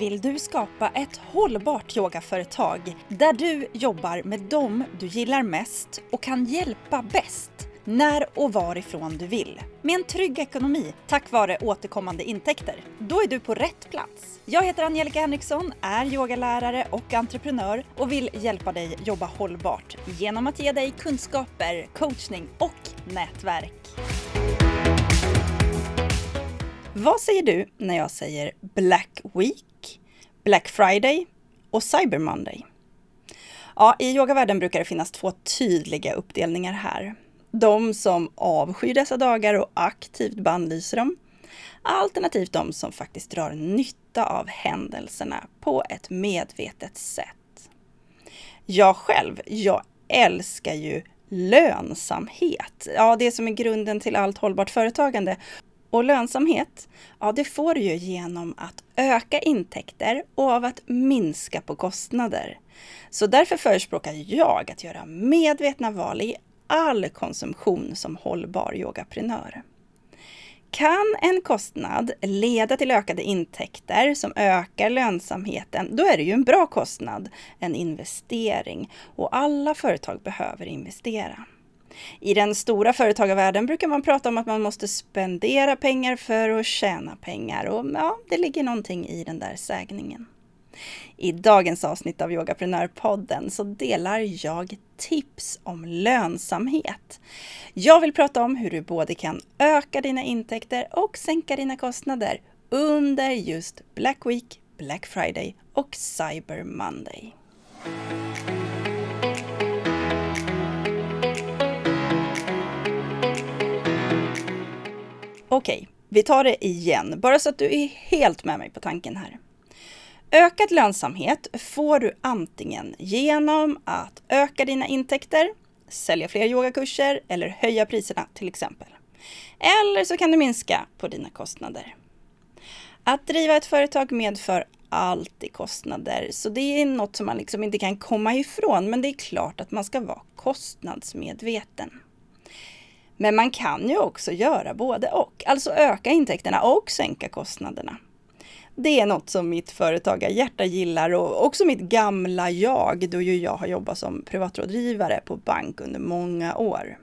Vill du skapa ett hållbart yogaföretag där du jobbar med dem du gillar mest och kan hjälpa bäst när och varifrån du vill? Med en trygg ekonomi tack vare återkommande intäkter. Då är du på rätt plats. Jag heter Angelica Henriksson, är yogalärare och entreprenör och vill hjälpa dig jobba hållbart genom att ge dig kunskaper, coachning och nätverk. Vad säger du när jag säger Black Week, Black Friday och Cyber Monday? Ja, i yogavärlden brukar det finnas två tydliga uppdelningar här. De som avskyr dessa dagar och aktivt bannlyser dem. Alternativt de som faktiskt drar nytta av händelserna på ett medvetet sätt. Jag älskar ju lönsamhet. Ja, det som är grunden till allt hållbart företagande. Och lönsamhet, ja det får du ju genom att öka intäkter och av att minska på kostnader. Så därför förespråkar jag att göra medvetna val i all konsumtion som hållbar yogaprenör. Kan en kostnad leda till ökade intäkter som ökar lönsamheten, då är det ju en bra kostnad, en investering. Och alla företag behöver investera. I den stora företagarvärlden brukar man prata om att man måste spendera pengar för att tjäna pengar. Och ja, det ligger någonting i den där sägningen. I dagens avsnitt av Yogaprenörpodden så delar jag tips om lönsamhet. Jag vill prata om hur du både kan öka dina intäkter och sänka dina kostnader under just Black Week, Black Friday och Cyber Monday. Okej, vi tar det igen, bara så att du är helt med mig på tanken här. Ökad lönsamhet får du antingen genom att öka dina intäkter, sälja fler yogakurser eller höja priserna till exempel. Eller så kan du minska på dina kostnader. Att driva ett företag medför alltid kostnader, så det är något som man liksom inte kan komma ifrån, men det är klart att man ska vara kostnadsmedveten. Men man kan ju också göra både och, alltså öka intäkterna och sänka kostnaderna. Det är något som mitt företagarhjärta gillar och också mitt gamla jag, då ju jag har jobbat som privatrådgivare på bank under många år.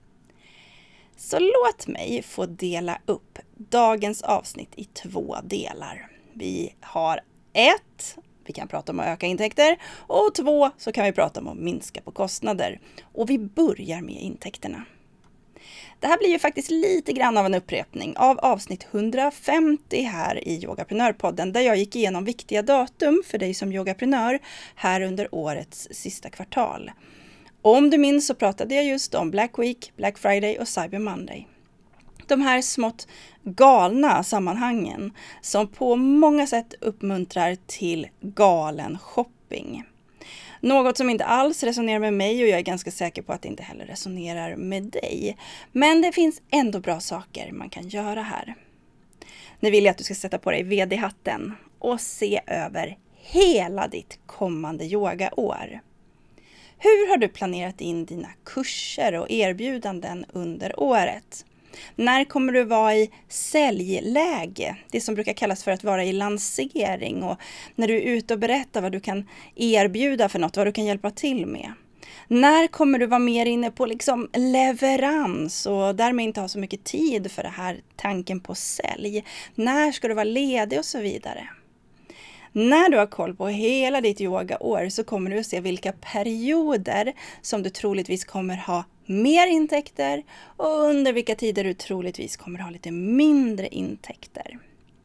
Så låt mig få dela upp dagens avsnitt i två delar. Vi har 1, vi kan prata om att öka intäkter, och 2, så kan vi prata om att minska på kostnader. Och vi börjar med intäkterna. Det här blir ju faktiskt lite grann av en upprepning av avsnitt 150 här i Yogaprenörpodden, där jag gick igenom viktiga datum för dig som yogaprenör här under årets sista kvartal. Om du minns så pratade jag just om Black Week, Black Friday och Cyber Monday. De här smått galna sammanhangen som på många sätt uppmuntrar till galen shopping. Något som inte alls resonerar med mig, och jag är ganska säker på att det inte heller resonerar med dig. Men det finns ändå bra saker man kan göra här. Nu vill jag att du ska sätta på dig vd-hatten och se över hela ditt kommande yogaår. Hur har du planerat in dina kurser och erbjudanden under året? När kommer du vara i säljläge? Det som brukar kallas för att vara i lansering, och när du är ute och berättar vad du kan erbjuda för något, vad du kan hjälpa till med. När kommer du vara mer inne på liksom leverans och därmed inte ha så mycket tid för det här tanken på sälj? När ska du vara ledig och så vidare? När du har koll på hela ditt yogaår så kommer du att se vilka perioder som du troligtvis kommer ha mer intäkter och under vilka tider du troligtvis kommer ha lite mindre intäkter.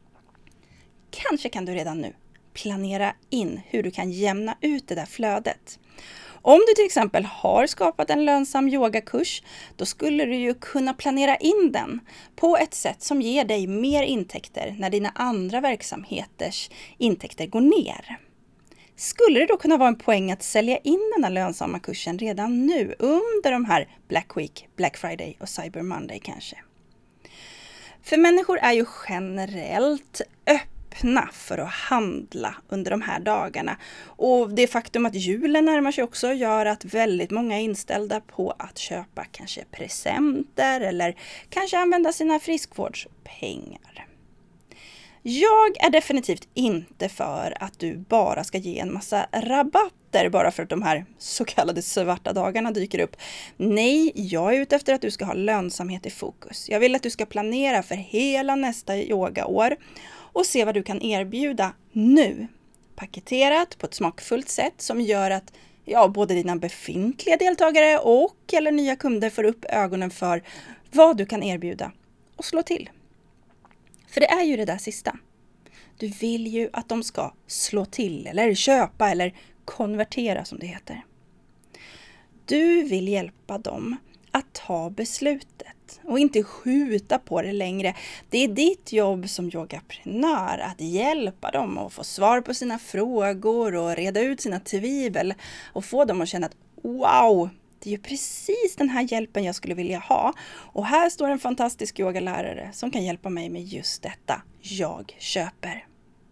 Kanske kan du redan nu planera in hur du kan jämna ut det där flödet. Om du till exempel har skapat en lönsam yogakurs, då skulle du ju kunna planera in den på ett sätt som ger dig mer intäkter när dina andra verksamheters intäkter går ner. Skulle det då kunna vara en poäng att sälja in den här lönsamma kursen redan nu under de här Black Week, Black Friday och Cyber Monday kanske? För människor är ju generellt öppna för att handla under de här dagarna. Och det faktum att julen närmar sig också gör att väldigt många är inställda på att köpa kanske presenter eller kanske använda sina friskvårdspengar. Jag är definitivt inte för att du bara ska ge en massa rabatter bara för att de här så kallade svarta dagarna dyker upp. Nej, jag är ute efter att du ska ha lönsamhet i fokus. Jag vill att du ska planera för hela nästa yogaår och se vad du kan erbjuda nu. Paketerat på ett smakfullt sätt som gör att både dina befintliga deltagare eller nya kunder får upp ögonen för vad du kan erbjuda och slå till. För det är ju det där sista. Du vill ju att de ska slå till eller köpa eller konvertera som det heter. Du vill hjälpa dem att ta beslutet och inte skjuta på det längre. Det är ditt jobb som yogaprenör att hjälpa dem att få svar på sina frågor och reda ut sina tvivel och få dem att känna att wow, det är ju precis den här hjälpen jag skulle vilja ha. Och här står en fantastisk yogalärare som kan hjälpa mig med just detta. Jag köper.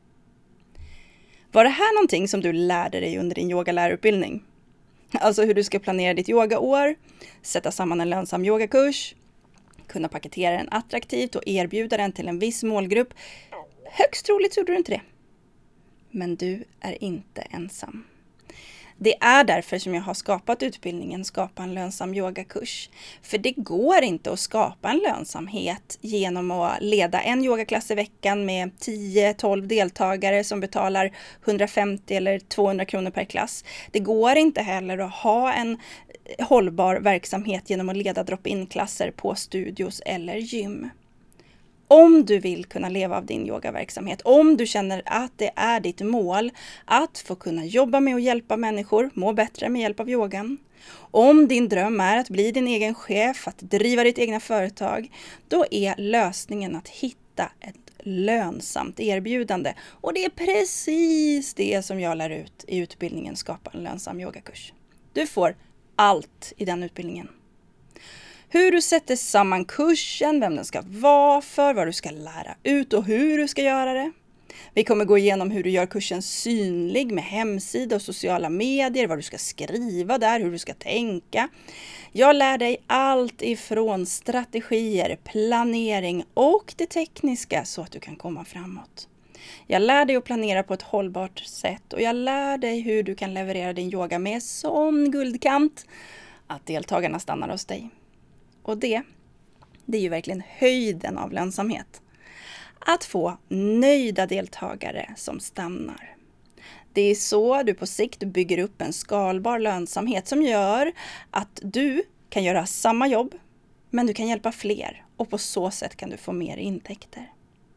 Var det här någonting som du lärde dig under din yogalärarutbildning? Alltså hur du ska planera ditt yogaår, sätta samman en lönsam yogakurs, kunna paketera den attraktivt och erbjuda den till en viss målgrupp. Högst troligt gjorde du inte det. Men du är inte ensam. Det är därför som jag har skapat utbildningen Skapa en lönsam yogakurs. För det går inte att skapa en lönsamhet genom att leda en yogaklass i veckan med 10-12 deltagare som betalar 150 eller 200 kronor per klass. Det går inte heller att ha en hållbar verksamhet genom att leda drop-in-klasser på studios eller gym. Om du vill kunna leva av din yogaverksamhet, om du känner att det är ditt mål att få kunna jobba med och hjälpa människor må bättre med hjälp av yogan. Om din dröm är att bli din egen chef, att driva ditt egna företag, då är lösningen att hitta ett lönsamt erbjudande. Och det är precis det som jag lär ut i utbildningen Skapa en lönsam yogakurs. Du får allt i den utbildningen. Hur du sätter samman kursen, vem den ska vara för, vad du ska lära ut och hur du ska göra det. Vi kommer gå igenom hur du gör kursen synlig med hemsida och sociala medier, vad du ska skriva där, hur du ska tänka. Jag lär dig allt ifrån strategier, planering och det tekniska så att du kan komma framåt. Jag lär dig att planera på ett hållbart sätt och jag lär dig hur du kan leverera din yoga med sån guldkant att deltagarna stannar hos dig. Och det är ju verkligen höjden av lönsamhet. Att få nöjda deltagare som stannar. Det är så du på sikt bygger upp en skalbar lönsamhet som gör att du kan göra samma jobb men du kan hjälpa fler och på så sätt kan du få mer intäkter.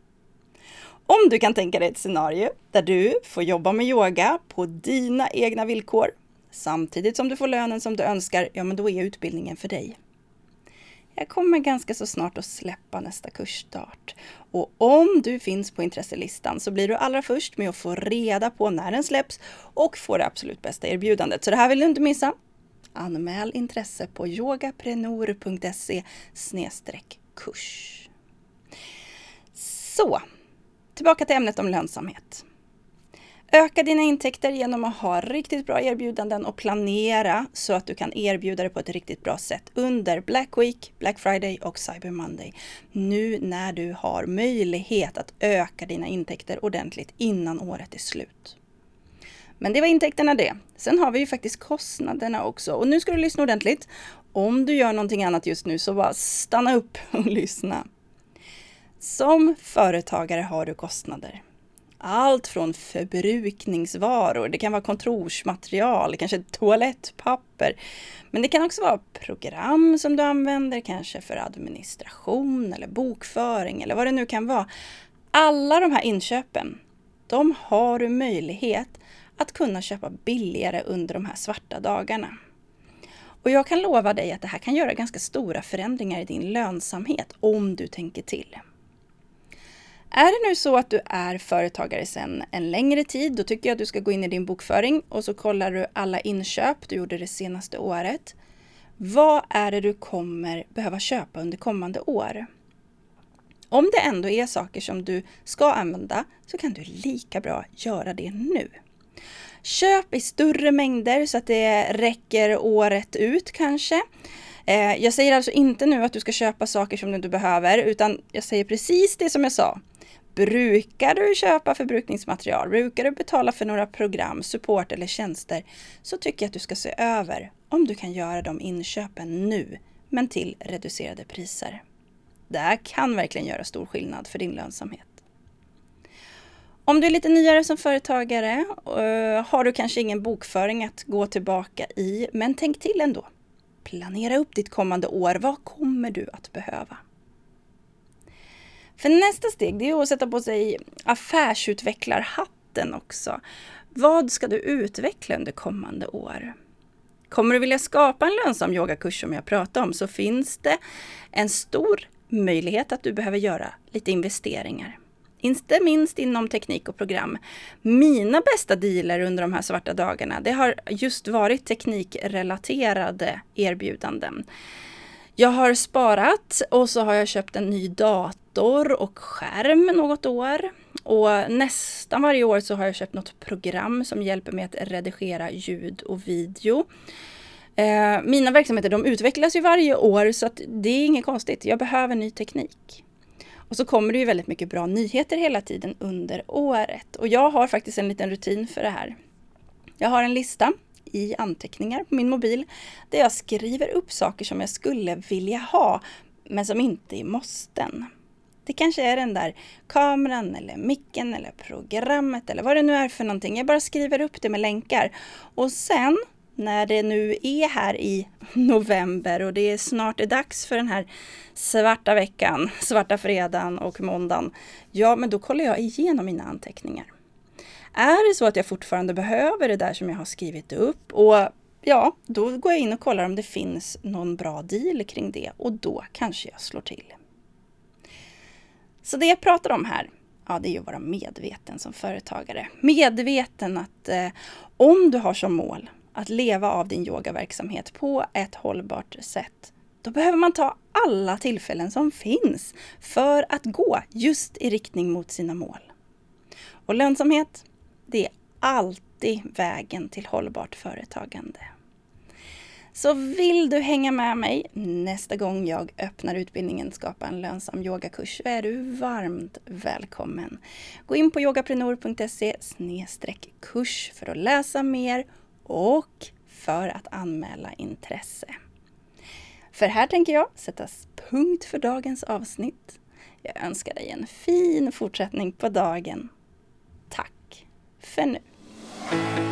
Om du kan tänka dig ett scenario där du får jobba med yoga på dina egna villkor samtidigt som du får lönen som du önskar, men då är utbildningen för dig. Jag kommer ganska så snart att släppa nästa kursstart. Och om du finns på intresselistan så blir du allra först med att få reda på när den släpps och få det absolut bästa erbjudandet. Så det här vill du inte missa. Anmäl intresse på yogaprenor.se/kurs. Så, tillbaka till ämnet om lönsamhet. Öka dina intäkter genom att ha riktigt bra erbjudanden och planera så att du kan erbjuda det på ett riktigt bra sätt under Black Week, Black Friday och Cyber Monday. Nu när du har möjlighet att öka dina intäkter ordentligt innan året är slut. Men det var intäkterna det. Sen har vi ju faktiskt kostnaderna också. Och nu ska du lyssna ordentligt. Om du gör någonting annat just nu så bara stanna upp och lyssna. Som företagare har du kostnader. Allt från förbrukningsvaror, det kan vara kontorsmaterial, kanske toalettpapper. Men det kan också vara program som du använder, kanske för administration eller bokföring eller vad det nu kan vara. Alla de här inköpen, de har du möjlighet att kunna köpa billigare under de här svarta dagarna. Och jag kan lova dig att det här kan göra ganska stora förändringar i din lönsamhet om du tänker till. Är det nu så att du är företagare sedan en längre tid, då tycker jag att du ska gå in i din bokföring och så kollar du alla inköp du gjorde det senaste året. Vad är det du kommer behöva köpa under kommande år? Om det ändå är saker som du ska använda så kan du lika bra göra det nu. Köp i större mängder så att det räcker året ut kanske. Jag säger alltså inte nu att du ska köpa saker som du inte behöver, utan jag säger precis det som jag sa. Brukar du köpa förbrukningsmaterial, brukar du betala för några program, support eller tjänster, så tycker jag att du ska se över om du kan göra de inköpen nu, men till reducerade priser. Det här kan verkligen göra stor skillnad för din lönsamhet. Om du är lite nyare som företagare har du kanske ingen bokföring att gå tillbaka i, men tänk till ändå. Planera upp ditt kommande år. Vad kommer du att behöva? För nästa steg, det är att sätta på sig affärsutvecklarhatten också. Vad ska du utveckla under kommande år? Kommer du vilja skapa en lönsam yogakurs som jag pratade om, så finns det en stor möjlighet att du behöver göra lite investeringar. Inte minst inom teknik och program. Mina bästa dealer under de här svarta dagarna, det har just varit teknikrelaterade erbjudanden. Jag har sparat och så har jag köpt en ny dator och skärm något år. Och nästan varje år så har jag köpt något program som hjälper mig att redigera ljud och video. Mina verksamheter, de utvecklas ju varje år, så att det är inget konstigt. Jag behöver ny teknik. Och så kommer det ju väldigt mycket bra nyheter hela tiden under året. Och jag har faktiskt en liten rutin för det här. Jag har en lista i anteckningar på min mobil där jag skriver upp saker som jag skulle vilja ha, men som inte är måsten. Det kanske är den där kameran eller micken eller programmet eller vad det nu är för någonting. Jag bara skriver upp det med länkar. Och sen när det nu är här i november och det är snart dags för den här svarta veckan, svarta fredagen och måndagen, ja, men då kollar jag igenom mina anteckningar. Är det så att jag fortfarande behöver det där som jag har skrivit upp, och ja, då går jag in och kollar om det finns någon bra deal kring det, och då kanske jag slår till. Så det jag pratar om här, ja, det är ju att vara medveten som företagare. Medveten att om du har som mål att leva av din yogaverksamhet på ett hållbart sätt, då behöver man ta alla tillfällen som finns för att gå just i riktning mot sina mål. Och lönsamhet, det är alltid vägen till hållbart företagande. Så vill du hänga med mig nästa gång jag öppnar utbildningen Skapa en lönsam yogakurs, så är du varmt välkommen. Gå in på yogaprenor.se/kurs för att läsa mer och för att anmäla intresse. För här tänker jag sätta punkt för dagens avsnitt. Jag önskar dig en fin fortsättning på dagen. Tack för nu.